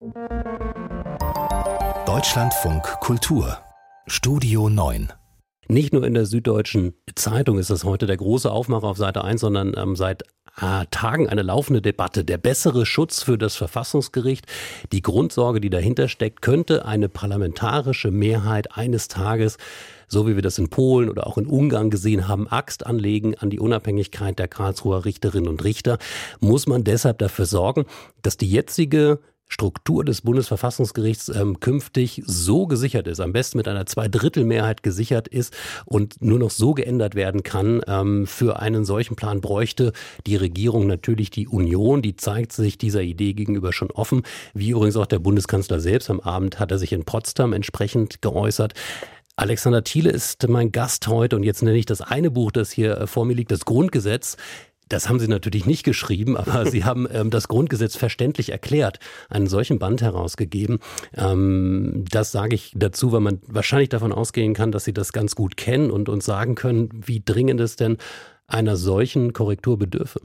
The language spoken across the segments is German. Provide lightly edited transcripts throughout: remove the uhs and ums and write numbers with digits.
Deutschlandfunk Kultur Studio 9. Nicht nur in der Süddeutschen Zeitung ist das heute der große Aufmacher auf Seite 1, sondern seit Tagen eine laufende Debatte. Der bessere Schutz für das Verfassungsgericht, die Grundsorge, die dahinter steckt, könnte eine parlamentarische Mehrheit eines Tages, so wie wir das in Polen oder auch in Ungarn gesehen haben, Axt anlegen an die Unabhängigkeit der Karlsruher Richterinnen und Richter. Muss man deshalb dafür sorgen, dass die jetzige Struktur des Bundesverfassungsgerichts künftig so gesichert ist, am besten mit einer Zweidrittelmehrheit gesichert ist und nur noch so geändert werden kann. Für einen solchen Plan bräuchte die Regierung natürlich die Union, die zeigt sich dieser Idee gegenüber schon offen, wie übrigens auch der Bundeskanzler selbst. Am Abend hat er sich in Potsdam entsprechend geäußert. Alexander Thiele ist mein Gast heute und jetzt nenne ich das eine Buch, das hier vor mir liegt, das Grundgesetz. Das haben Sie natürlich nicht geschrieben, aber Sie haben das Grundgesetz verständlich erklärt, einen solchen Band herausgegeben. Das sage ich dazu, weil man wahrscheinlich davon ausgehen kann, dass Sie das ganz gut kennen und uns sagen können, wie dringend es denn einer solchen Korrektur bedürfe.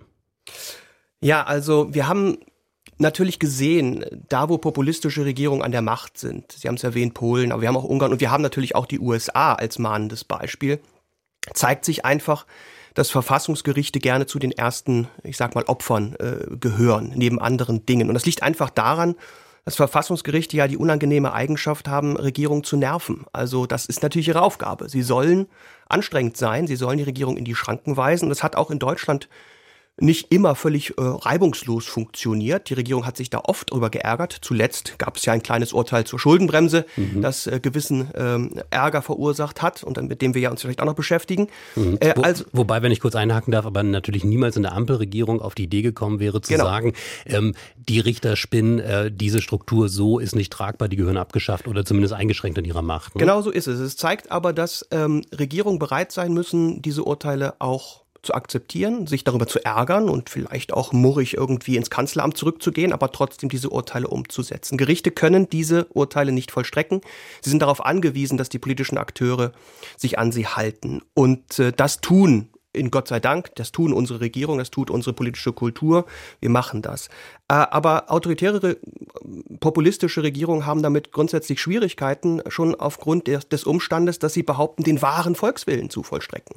Ja, also wir haben natürlich gesehen, da wo populistische Regierungen an der Macht sind, Sie haben es erwähnt, Polen, aber wir haben auch Ungarn und wir haben natürlich auch die USA als mahnendes Beispiel, zeigt sich einfach, dass Verfassungsgerichte gerne zu den ersten, ich sag mal, Opfern gehören, neben anderen Dingen. Und das liegt einfach daran, dass Verfassungsgerichte ja die unangenehme Eigenschaft haben, Regierungen zu nerven. Also das ist natürlich ihre Aufgabe. Sie sollen anstrengend sein, sie sollen die Regierung in die Schranken weisen. Und das hat auch in Deutschland nicht immer völlig reibungslos funktioniert. Die Regierung hat sich da oft drüber geärgert. Zuletzt gab es ja ein kleines Urteil zur Schuldenbremse, das gewissen Ärger verursacht hat und mit dem wir ja uns vielleicht auch noch beschäftigen. Wobei, wenn ich kurz einhaken darf, aber natürlich niemals in der Ampelregierung auf die Idee gekommen wäre zu sagen, die Richter spinnen, diese Struktur so ist nicht tragbar, die gehören abgeschafft oder zumindest eingeschränkt in ihrer Macht. Ne? Genau so ist es. Es zeigt aber, dass Regierungen bereit sein müssen, diese Urteile auch zu akzeptieren, sich darüber zu ärgern und vielleicht auch murrig irgendwie ins Kanzleramt zurückzugehen, aber trotzdem diese Urteile umzusetzen. Gerichte können diese Urteile nicht vollstrecken. Sie sind darauf angewiesen, dass die politischen Akteure sich an sie halten. Und das tun, in Gott sei Dank, das tun unsere Regierung, das tut unsere politische Kultur. Wir machen das. Aber autoritäre, populistische Regierungen haben damit grundsätzlich Schwierigkeiten, schon aufgrund des Umstandes, dass sie behaupten, den wahren Volkswillen zu vollstrecken.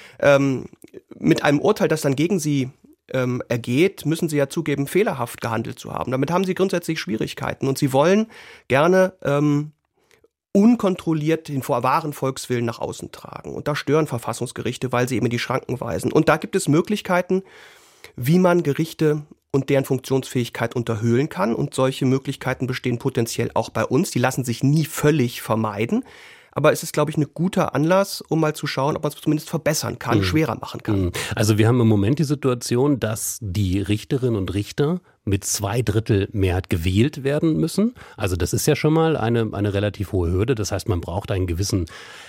Mit einem Urteil, das dann gegen sie ergeht, müssen sie ja zugeben, fehlerhaft gehandelt zu haben. Damit haben sie grundsätzlich Schwierigkeiten und sie wollen gerne unkontrolliert den wahren Volkswillen nach außen tragen. Und da stören Verfassungsgerichte, weil sie eben in die Schranken weisen. Und da gibt es Möglichkeiten, wie man Gerichte und deren Funktionsfähigkeit unterhöhlen kann. Und solche Möglichkeiten bestehen potenziell auch bei uns. Die lassen sich nie völlig vermeiden. Aber es ist, glaube ich, ein guter Anlass, um mal zu schauen, ob man es zumindest verbessern kann, schwerer machen kann. Also wir haben im Moment die Situation, dass die Richterinnen und Richter mit Zweidrittelmehrheit gewählt werden müssen. Also das ist ja schon mal eine relativ hohe Hürde. Das heißt, man braucht einen gewissen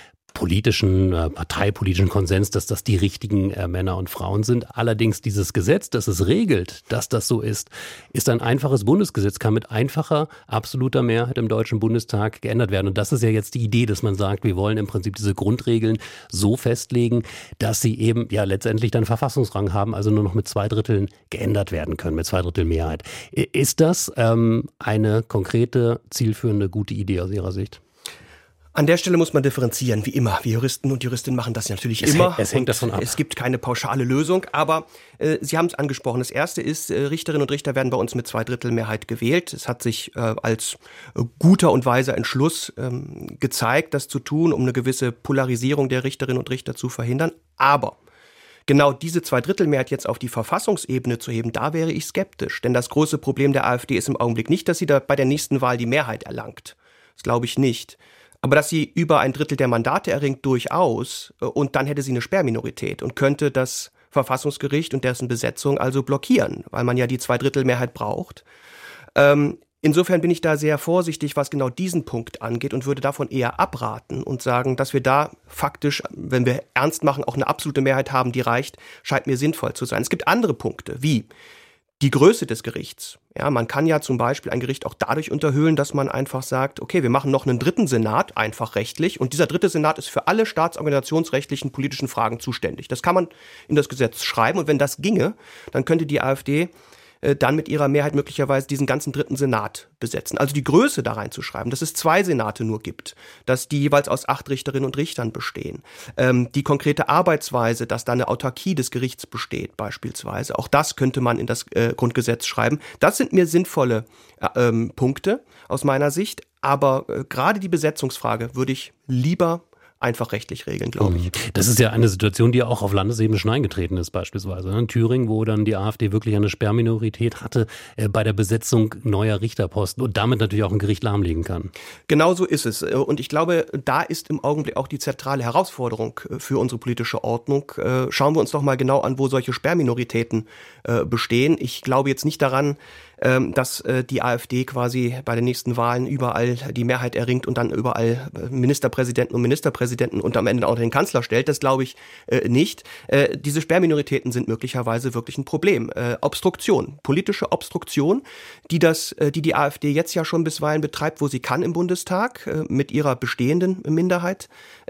parteipolitischen Konsens, dass das die richtigen Männer und Frauen sind. Allerdings dieses Gesetz, das es regelt, dass das so ist ein einfaches Bundesgesetz, kann mit einfacher, absoluter Mehrheit im Deutschen Bundestag geändert werden. Und das ist ja jetzt die Idee, dass man sagt, wir wollen im Prinzip diese Grundregeln so festlegen, dass sie eben ja letztendlich dann Verfassungsrang haben, also nur noch mit 2/3 geändert werden können, mit 2/3 Mehrheit. Ist das eine konkrete, zielführende, gute Idee aus Ihrer Sicht? An der Stelle muss man differenzieren, wie immer. Wir Juristen und Juristinnen machen das natürlich immer. Es hängt davon ab. Es gibt keine pauschale Lösung, aber Sie haben es angesprochen. Das Erste ist, Richterinnen und Richter werden bei uns mit 2/3 gewählt. Es hat sich als guter und weiser Entschluss gezeigt, das zu tun, um eine gewisse Polarisierung der Richterinnen und Richter zu verhindern. Aber genau diese 2/3 jetzt auf die Verfassungsebene zu heben, da wäre ich skeptisch. Denn das große Problem der AfD ist im Augenblick nicht, dass sie da bei der nächsten Wahl die Mehrheit erlangt. Das glaube ich nicht. Aber dass sie über 1/3 der Mandate erringt, durchaus. Und dann hätte sie eine Sperrminorität und könnte das Verfassungsgericht und dessen Besetzung also blockieren, weil man ja die 2/3 braucht. Insofern bin ich da sehr vorsichtig, was genau diesen Punkt angeht und würde davon eher abraten und sagen, dass wir da faktisch, wenn wir ernst machen, auch eine absolute Mehrheit haben, die reicht, scheint mir sinnvoll zu sein. Es gibt andere Punkte, wie die Größe des Gerichts. Ja, man kann ja zum Beispiel ein Gericht auch dadurch unterhöhlen, dass man einfach sagt, okay, wir machen noch einen 3. Senat, einfach rechtlich, und dieser 3. Senat ist für alle staatsorganisationsrechtlichen politischen Fragen zuständig. Das kann man in das Gesetz schreiben, und wenn das ginge, dann könnte die AfD dann mit ihrer Mehrheit möglicherweise diesen ganzen dritten Senat besetzen. Also die Größe da reinzuschreiben, dass es 2 Senate nur gibt, dass die jeweils aus 8 Richterinnen und Richtern bestehen, die konkrete Arbeitsweise, dass da eine Autarkie des Gerichts besteht beispielsweise, auch das könnte man in das Grundgesetz schreiben. Das sind mir sinnvolle Punkte aus meiner Sicht, aber gerade die Besetzungsfrage würde ich lieber einfach rechtlich regeln, glaube ich. Das ist ja eine Situation, die auch auf Landesebene schon eingetreten ist, beispielsweise in Thüringen, wo dann die AfD wirklich eine Sperrminorität hatte bei der Besetzung neuer Richterposten und damit natürlich auch ein Gericht lahmlegen kann. Genau so ist es. Und ich glaube, da ist im Augenblick auch die zentrale Herausforderung für unsere politische Ordnung. Schauen wir uns doch mal genau an, wo solche Sperrminoritäten bestehen. Ich glaube jetzt nicht daran, dass die AfD quasi bei den nächsten Wahlen überall die Mehrheit erringt und dann überall Ministerpräsidenten und am Ende auch den Kanzler stellt. Das glaube ich nicht. Diese Sperrminoritäten sind möglicherweise wirklich ein Problem. Obstruktion, politische Obstruktion, die AfD jetzt ja schon bisweilen betreibt, wo sie kann im Bundestag, mit ihrer bestehenden Minderheit,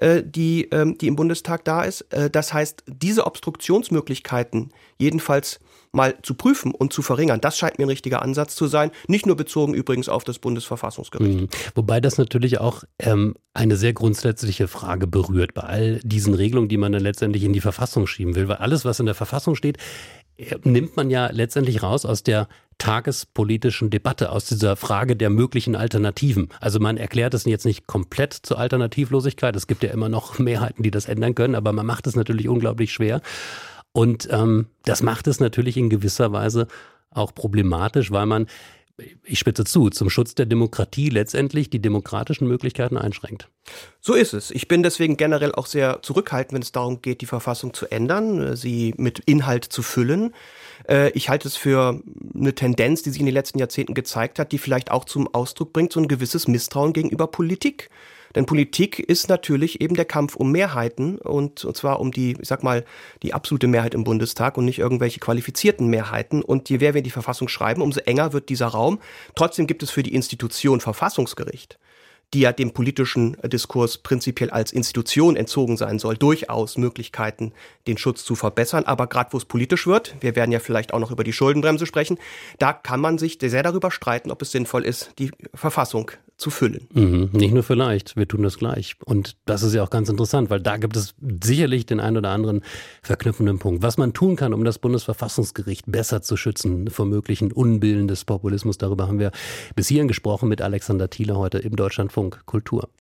die im Bundestag da ist. Das heißt, diese Obstruktionsmöglichkeiten jedenfalls mal zu prüfen und zu verringern, das scheint mir ein richtiger Ansatz zu sein, nicht nur bezogen übrigens auf das Bundesverfassungsgericht. Wobei das natürlich auch eine sehr grundsätzliche Frage berührt bei all diesen Regelungen, die man dann letztendlich in die Verfassung schieben will, weil alles, was in der Verfassung steht, nimmt man ja letztendlich raus aus der tagespolitischen Debatte, aus dieser Frage der möglichen Alternativen. Also man erklärt es jetzt nicht komplett zur Alternativlosigkeit, es gibt ja immer noch Mehrheiten, die das ändern können, aber man macht es natürlich unglaublich schwer. Und das macht es natürlich in gewisser Weise auch problematisch, weil man, ich spitze zu, zum Schutz der Demokratie letztendlich die demokratischen Möglichkeiten einschränkt. So ist es. Ich bin deswegen generell auch sehr zurückhaltend, wenn es darum geht, die Verfassung zu ändern, sie mit Inhalt zu füllen. Ich halte es für eine Tendenz, die sich in den letzten Jahrzehnten gezeigt hat, die vielleicht auch zum Ausdruck bringt, so ein gewisses Misstrauen gegenüber Politik. Denn Politik ist natürlich eben der Kampf um Mehrheiten und zwar um die absolute Mehrheit im Bundestag und nicht irgendwelche qualifizierten Mehrheiten. Und je mehr wir in die Verfassung schreiben, umso enger wird dieser Raum. Trotzdem gibt es für die Institution Verfassungsgericht, die ja dem politischen Diskurs prinzipiell als Institution entzogen sein soll, durchaus Möglichkeiten, den Schutz zu verbessern. Aber gerade wo es politisch wird, wir werden ja vielleicht auch noch über die Schuldenbremse sprechen, da kann man sich sehr darüber streiten, ob es sinnvoll ist, die Verfassung zu füllen. Nicht nur vielleicht, wir tun das gleich. Und das ist ja auch ganz interessant, weil da gibt es sicherlich den einen oder anderen verknüpfenden Punkt. Was man tun kann, um das Bundesverfassungsgericht besser zu schützen vor möglichen Unbillen des Populismus, darüber haben wir bis hierhin gesprochen mit Alexander Thiele heute im Deutschlandfunk Kultur.